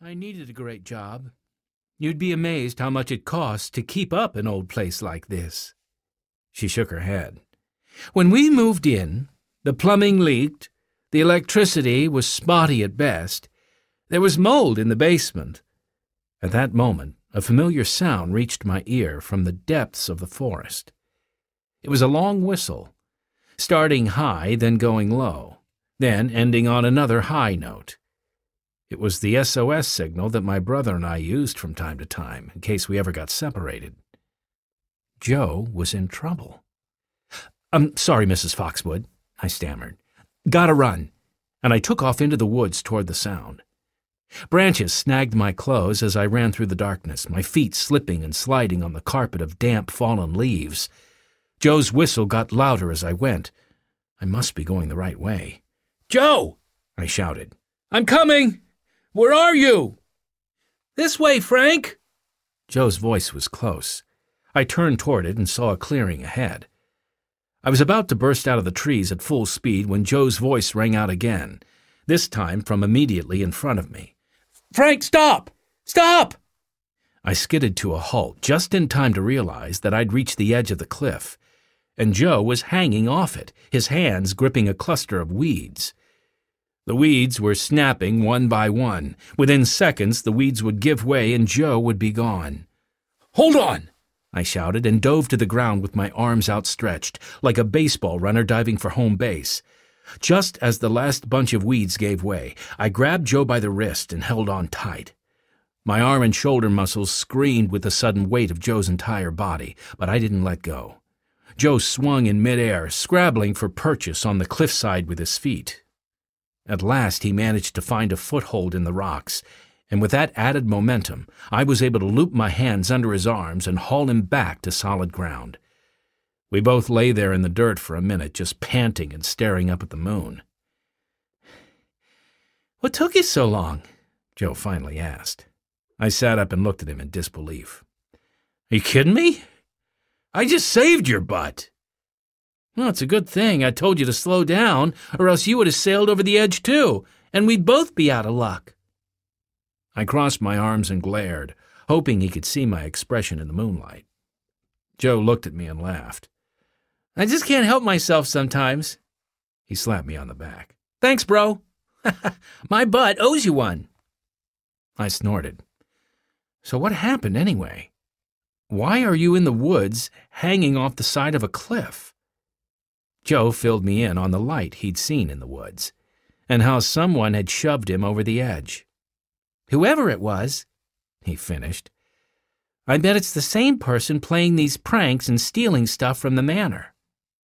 I needed a great job. You'd be amazed how much it costs to keep up an old place like this." She shook her head. "When we moved in, the plumbing leaked, the electricity was spotty at best, there was mold in the basement." At that moment, a familiar sound reached my ear from the depths of the forest. It was a long whistle, starting high, then going low, then ending on another high note. It was the SOS signal that my brother and I used from time to time, in case we ever got separated. Joe was in trouble. "I'm sorry, Mrs. Foxwood," I stammered. "Gotta run," and I took off into the woods toward the sound. Branches snagged my clothes as I ran through the darkness, my feet slipping and sliding on the carpet of damp fallen leaves. Joe's whistle got louder as I went. I must be going the right way. "Joe!" I shouted. "I'm coming! Where are you?" "This way, Frank!" Joe's voice was close. I turned toward it and saw a clearing ahead. I was about to burst out of the trees at full speed when Joe's voice rang out again, this time from immediately in front of me. "Frank, stop! Stop!" I skidded to a halt just in time to realize that I'd reached the edge of the cliff, and Joe was hanging off it, his hands gripping a cluster of weeds. The weeds were snapping one by one. Within seconds, the weeds would give way and Joe would be gone. "Hold on!" I shouted and dove to the ground with my arms outstretched, like a baseball runner diving for home base. Just as the last bunch of weeds gave way, I grabbed Joe by the wrist and held on tight. My arm and shoulder muscles screamed with the sudden weight of Joe's entire body, but I didn't let go. Joe swung in midair, scrabbling for purchase on the cliffside with his feet. At last he managed to find a foothold in the rocks, and with that added momentum, I was able to loop my hands under his arms and haul him back to solid ground. We both lay there in the dirt for a minute, just panting and staring up at the moon. "What took you so long?" Joe finally asked. I sat up and looked at him in disbelief. "Are you kidding me? I just saved your butt." "Well, it's a good thing I told you to slow down, or else you would have sailed over the edge too, and we'd both be out of luck." I crossed my arms and glared, hoping he could see my expression in the moonlight. Joe looked at me and laughed. "I just can't help myself sometimes." He slapped me on the back. "Thanks, bro. My butt owes you one." I snorted. "So what happened anyway? Why are you in the woods hanging off the side of a cliff?" Joe filled me in on the light he'd seen in the woods, and how someone had shoved him over the edge. "Whoever it was," he finished, "I bet it's the same person playing these pranks and stealing stuff from the manor."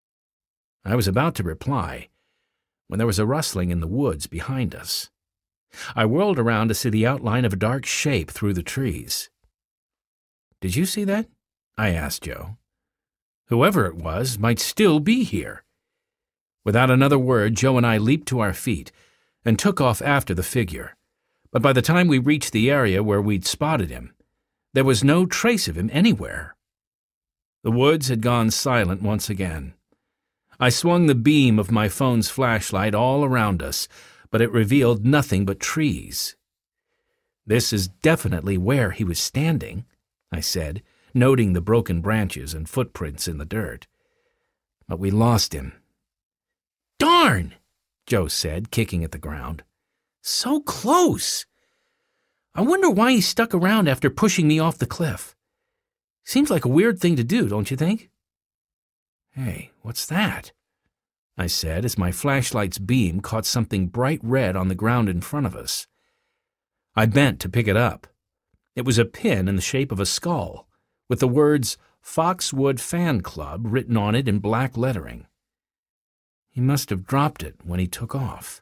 I was about to reply when there was a rustling in the woods behind us. I whirled around to see the outline of a dark shape through the trees. "Did you see that?" I asked Joe. "Whoever it was might still be here." Without another word, Joe and I leaped to our feet and took off after the figure. But by the time we reached the area where we'd spotted him, there was no trace of him anywhere. The woods had gone silent once again. I swung the beam of my phone's flashlight all around us, but it revealed nothing but trees. "This is definitely where he was standing," I said, noting the broken branches and footprints in the dirt. "But we lost him." "Darn!" Joe said, kicking at the ground. "So close! I wonder why he stuck around after pushing me off the cliff. Seems like a weird thing to do, don't you think?" "Hey, what's that?" I said as my flashlight's beam caught something bright red on the ground in front of us. I bent to pick it up. It was a pin in the shape of a skull, with the words Foxwood Fan Club written on it in black lettering. He must have dropped it when he took off.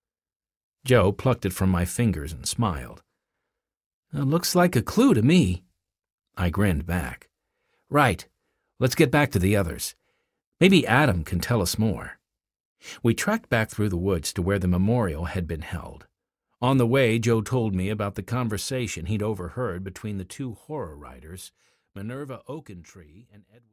Joe plucked it from my fingers and smiled. "It looks like a clue to me." I grinned back. "Right. Let's get back to the others. Maybe Adam can tell us more." We trekked back through the woods to where the memorial had been held. On the way, Joe told me about the conversation he'd overheard between the two horror writers, Minerva Oakentree and Edward.